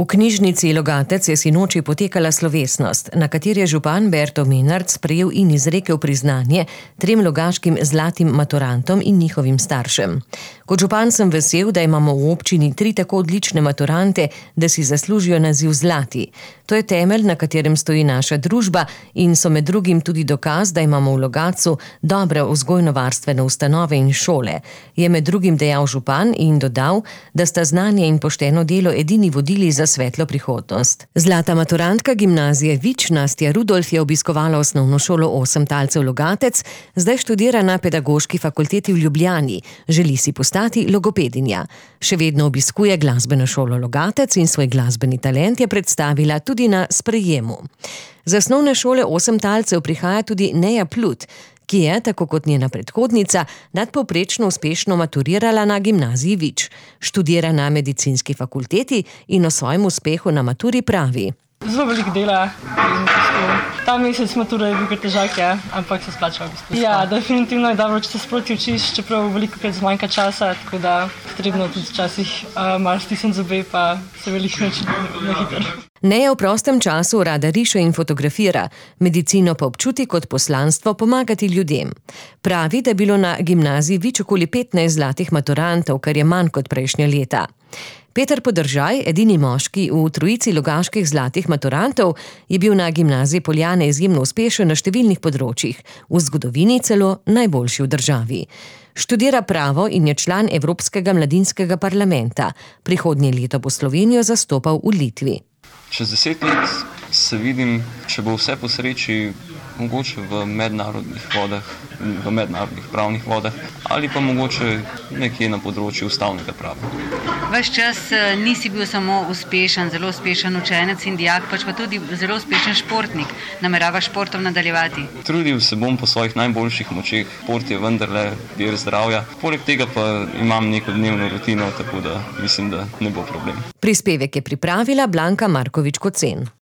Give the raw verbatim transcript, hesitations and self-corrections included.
V knjižnici Logatec je sinoči potekala slovesnost, na kateri je župan Berto Menard sprejel in izrekel priznanje trem logaškim zlatim maturantom in njihovim staršem. Kot župan sem vesel, da imamo v občini tri tako odlične maturante, da si zaslužijo naziv zlati. To je temelj, na katerem stoji naša družba in so med drugim tudi dokaz, da imamo v Logatcu dobre vzgojno-varstvene ustanove in šole. Je med drugim dejal župan in dodal, da sta znanje in pošteno delo edini vodili za svetlo prihodnost. Zlata maturantka gimnazije Vič Nastja Rudolf je obiskovala osnovno šolo Osem talcev Logatec, zdaj študira na pedagoški fakulteti v Ljubljani, želi si postati logopedinja. Še vedno obiskuje glasbeno šolo Logatec in svoj glasbeni talent je predstavila tudi na sprejemu. Z osnovne šole Osem talcev prihaja tudi Neja Plut, ki je, tako kot njena predhodnica, nadpovprečno uspešno maturirala na gimnaziji Vič. Študira na medicinski fakulteti in o svojem uspehu na maturi pravi: Zelo veliko dela in ta mesec mature je bil kar težak, ja, ampak se splača v bistvu. Ja, definitivno je dobro, če se sproti učiš, čeprav veliko krat zmanjka časa, tako da potrebno tudi včasih uh, malo stisniti zobe, pa se veliko nauči na hitro. Neja v prostem času rada riše in fotografira, medicino pa občuti kot poslanstvo pomagati ljudem. Pravi, da je bilo na gimnaziji Vič okoli petnajst zlatih maturantov, kar je manj kot prejšnja leta. Peter Podržaj, edini moški v trojici logaških zlatih maturantov, je bil na gimnaziji Poljane izjemno uspešen na številnih področjih, v zgodovini celo najboljši v državi. Študira pravo in je član Evropskega mladinskega parlamenta. Prihodnje leto bo Slovenijo zastopal v Litvi. Čez deset let se vidim, če bo vse po sreči, mogoče v mednarodnih vodah, v mednarodnih pravnih vodah ali pa mogoče nekje na področju ustavnega prava. Ves čas nisi bil samo uspešen, zelo uspešen učenec in dijak, pač pa tudi zelo uspešen športnik. Nameravaš športom nadaljevati? Trudil se bom po svojih najboljših močeh. Šport je vendarle vir zdravja. Poleg tega pa imam neko dnevno rutino, tako da mislim, da ne bo problem. Prispevek je pripravila Blanka Markovič Kocen.